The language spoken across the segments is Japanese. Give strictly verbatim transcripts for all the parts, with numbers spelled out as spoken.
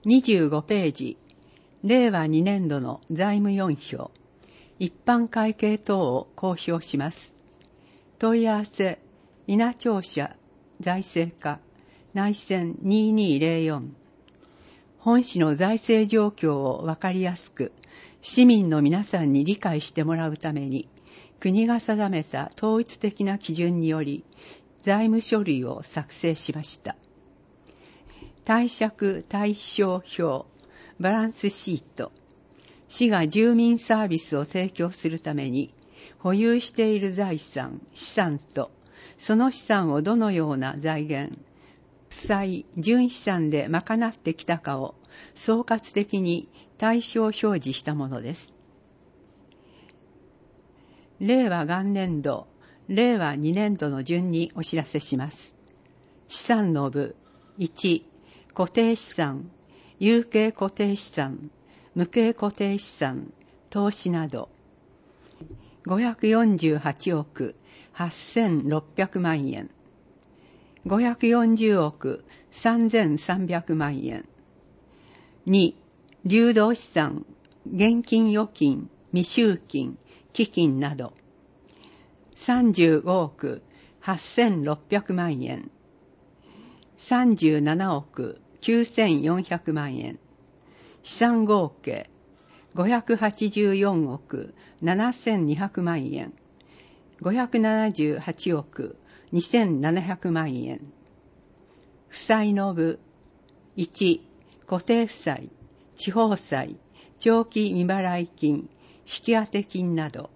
にじゅうごページ、令和にねん度の財務よん票、一般会計等を公表します。問い合わせ、稲庁舎財政課、内線ににーぜろよん。本市の財政状況をわかりやすく、市民の皆さんに理解してもらうために、国が定めた統一的な基準により、財務書類を作成しました。貸借対照表、バランスシート、市が住民サービスを提供するために、保有している財産、資産と、その資産をどのような財源、負債、純資産で賄ってきたかを総括的に対象表示したものです。令和元年度、令和にねん度の順にお知らせします。資産の部、いち、固定資産、有形固定資産、無形固定資産、投資など、ごひゃくよんじゅうはちおくはっせんろっぴゃくまんえん、ごひゃくよんじゅうおくさんぜんさんびゃくまんえん。に、流動資産、現金預金、未収金、基金など、さんじゅうごおくはっせんろっぴゃくまんえん、さんじゅうななおくきゅうせんよんひゃくまんえん、資産合計ごひゃくはちじゅうよんおくななせんにひゃくまんえん、ごひゃくななじゅうはちおくにせんななひゃくまんえん。負債の部、いち、固定負債、地方債、長期未払い金、引当金など、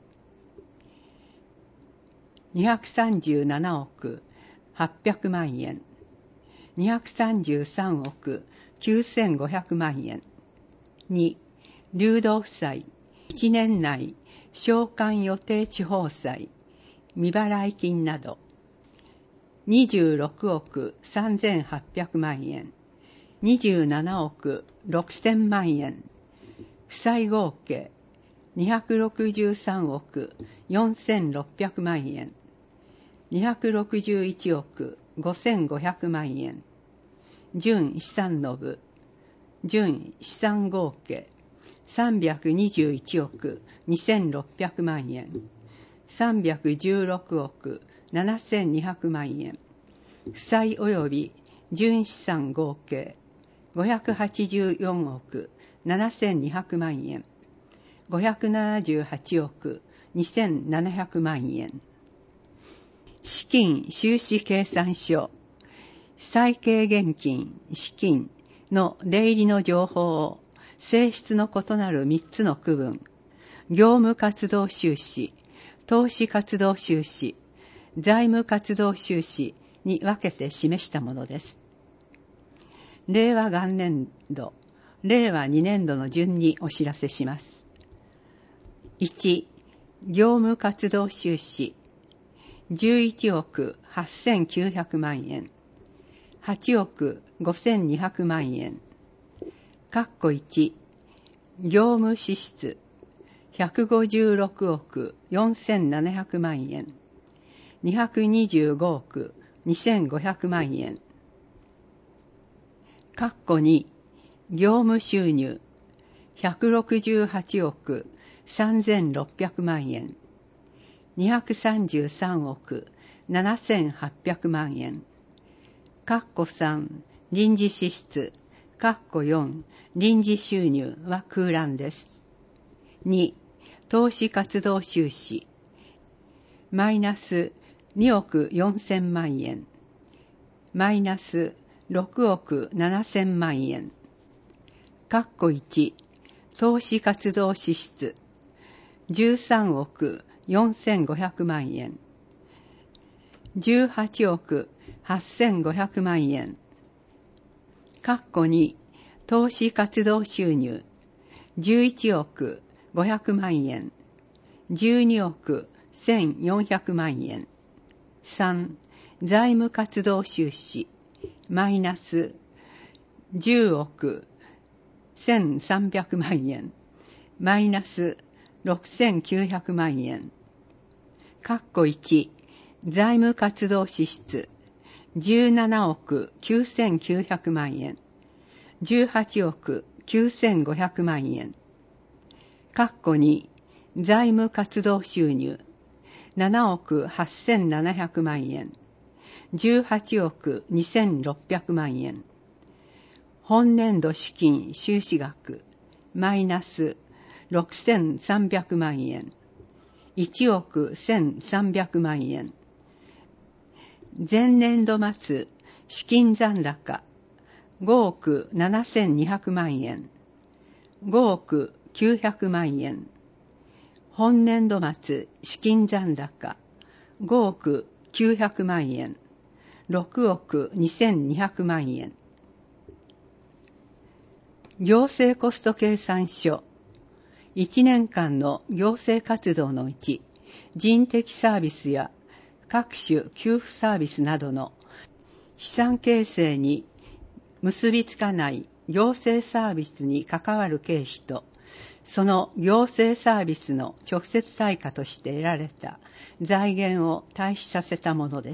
にひゃくさんじゅうななおくはっぴゃくまんえん、にひゃくさんじゅうさんおくきゅうせんごひゃくまんえん。に、流動負債、いちねん内償還予定地方債、未払い金など、にじゅうろくおくさんぜんはっぴゃくまんえん、にじゅうななおくろくせんまんえん、負債合計にひゃくろくじゅうさんおくよんせんろっぴゃくまんえん、にひゃくろくじゅういちおくごせんごひゃくまんえん、純資産の部、純資産合計さんびゃくにじゅういちおくにせんろっぴゃくまんえん、さんびゃくじゅうろくおくななせんにひゃくまんえん、負債及び純資産合計ごひゃくはちじゅうよんおくななせんにひゃくまんえん、ごひゃくななじゅうはちおくにせんななひゃくまんえん。資金収支計算書、債系現金、資金の出入りの情報を性質の異なるみっつの区分、業務活動収支、投資活動収支、財務活動収支に分けて示したものです。令和元年度、令和にねん度の順にお知らせします。いち、業務活動収支、じゅういちおくはっせんきゅうひゃくまんえん、はちおくごせんにひゃくまんえん、括弧いち、業務支出、ひゃくごじゅうろくおくよんせんななひゃくまんえん、にひゃくにじゅうごおくにせんごひゃくまんえん、括弧に、業務収入、ひゃくろくじゅうはちおくさんぜんろっぴゃくまんえん、にひゃくさんじゅうさんおくななせんはっぴゃくまんえん、括弧さん、臨時支出、括弧よん、臨時収入は空欄です。に、投資活動収支、マイナスにおくよんせんまんえん、マイナスろくおくななせんまんえん、括弧いち、投資活動支出、じゅうさんおくよんせんごひゃくまんえん、じゅうはちおくはっせんごひゃくまんえん、括弧に、投資活動収入、じゅういちおくごひゃくまんえん、じゅうにおくせんよんひゃくまんえん。さん、財務活動収支、マイナスじゅうおくせんさんびゃくまんえん、マイナスろくせんきゅうひゃくまんえん。括弧いち、財務活動支出、じゅうななおくきゅうせんきゅうひゃくまんえん、 じゅうはちおくきゅうせんごひゃくまんえん。括弧に財務活動収入ななおくはっせんななひゃくまんえん。じゅうはちおくにせんろっぴゃくまんえん。本年度資金収支額マイナスろくせんさんびゃくまんえん。いちおくせんさんびゃくまんえん。前年度末資金残高ごおくななせんにひゃくまんえん。ごおくきゅうひゃくまんえん。本年度末資金残高ごおくきゅうひゃくまんえん。ろくおくにせんにひゃくまんえん。行政コスト計算書いちねんかんの行政活動のうち、人的サービスや各種給付サービスなどの資産形成に結びつかない行政サービスに関わる経費と、その行政サービスの直接対価として得られた財源を対比させたものです。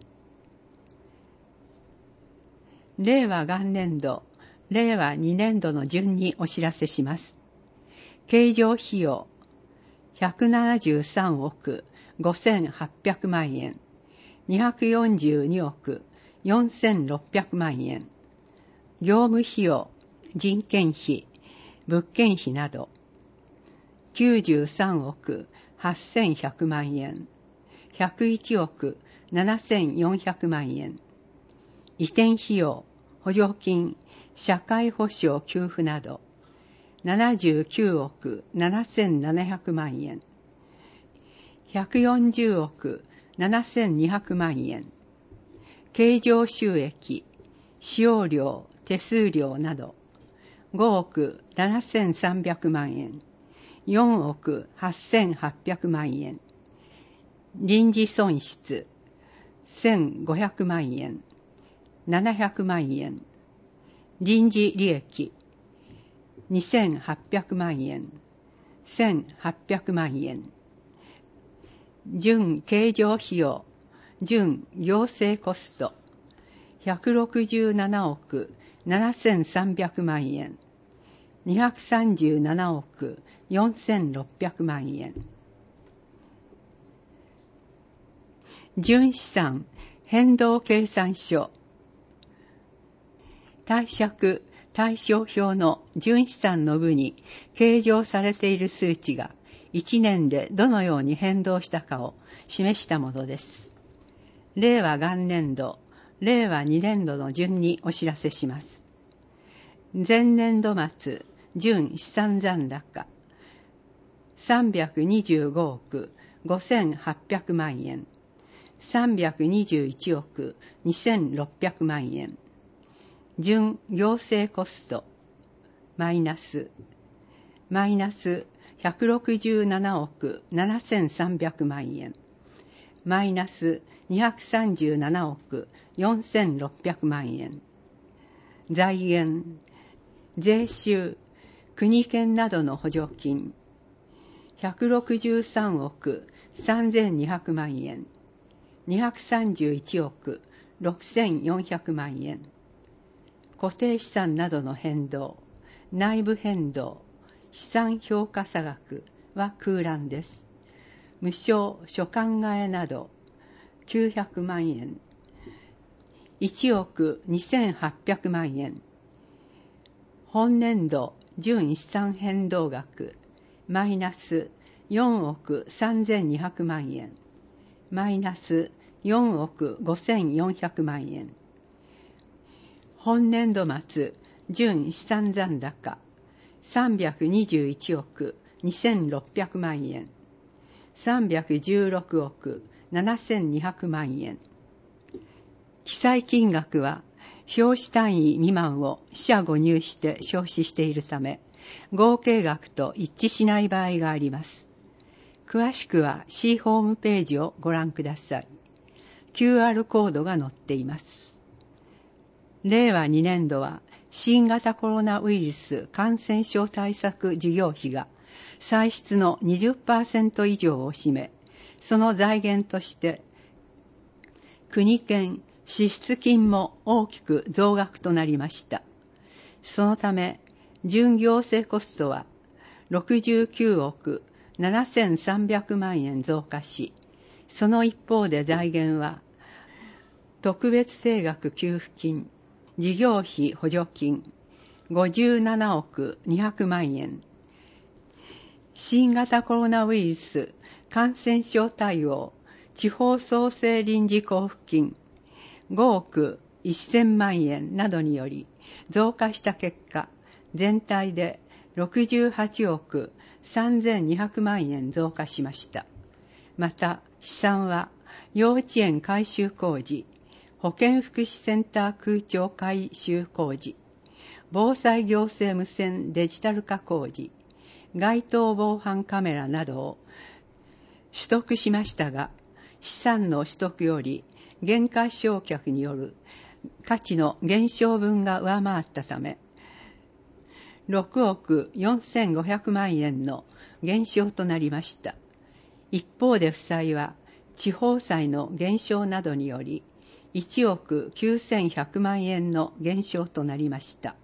令和元年度、令和にねんどの順にお知らせします。経常費用ひゃくななじゅうさんおくごせんはっぴゃくまんえん、にひゃくよんじゅうにおくよんせんろっぴゃくまんえん。業務費用、人件費、物件費などきゅうじゅうさんおくはっせんひゃくまんえん、ひゃくいちおくななせんよんひゃくまんえん。移転費用、補助金、社会保障給付などななじゅうきゅうおくななせんななひゃくまんえん、ひゃくよんじゅうおくななせんにひゃくまんえん。経常収益、使用料、手数料などごおくななせんさんびゃくまんえん、よんおくはっせんはっぴゃくまんえん。臨時損失せんごひゃくまんえん、ななひゃくまんえん。臨時利益にせんはっぴゃくまんえん、せんはっぴゃくまんえん。準経常費用、準行政コストひゃくろくじゅうななおくななせんさんびゃくまんえん、にひゃくさんじゅうななおくよんせんろっぴゃくまんえん。純資産変動計算書貸借対照表の純資産の部に計上されている数値がいちねんでどのように変動したかを示したものです。令和元年度、令和にねんどの順にお知らせします。前年度末純資産残高さんびゃくにじゅうごおくごせんはっぴゃくまんえん、さんびゃくにじゅういちおくにせんろっぴゃくまんえん。準行政コストマイナスマイナスひゃくろくじゅうななおくななせんさんびゃくまんえん、マイナスにひゃくさんじゅうななおくよんせんろっぴゃくまんえん。財源税収、国県などの補助金ひゃくろくじゅうさんおくさんぜんにひゃくまんえん、にひゃくさんじゅういちおくろくせんよんひゃくまんえん。固定資産などの変動、内部変動、資産評価差額は空欄です。無償所管替えなどきゅうひゃくまんえん、いちおくにせんはっぴゃくまんえん。本年度純資産変動額マイナスよんおくさんぜんにひゃくまんえん、マイナスよんおくごせんよんひゃくまんえん。本年度末純資産残高さんびゃくにじゅういちおくにせんろっぴゃくまんえん、さんびゃくじゅうろくおくななせんにひゃくまんえん。記載金額は表紙単位未満を四捨五入して証紙しているため、合計額と一致しない場合があります。詳しくは C ホームページをご覧ください。キューアール コードが載っています。令和にねんどは新型コロナウイルス感染症対策事業費が歳出の にじゅっパーセント 以上を占め、その財源として国県支出金も大きく増額となりました。 そのため、準行政コストはろくじゅうきゅうおくななせんさんびゃくまんえん増加し、その一方で財源は、特別定額給付金、事業費補助金、ごじゅうななおくにひゃくまんえん、新型コロナウイルス感染症対応地方創生臨時交付金ごおくせんまんえんなどにより増加した結果、全体でろくじゅうはちおくさんぜんにひゃくまんえん増加しました。また、試算は幼稚園改修工事、保健福祉センター空調改修工事、防災行政無線デジタル化工事、街頭防犯カメラなどを取得しましたが、資産の取得より減価償却による価値の減少分が上回ったため、ろくおくよんせんごひゃくまんえんの減少となりました。一方で負債は地方債の減少などによりいちおくきゅうせんひゃくまんえんの減少となりました。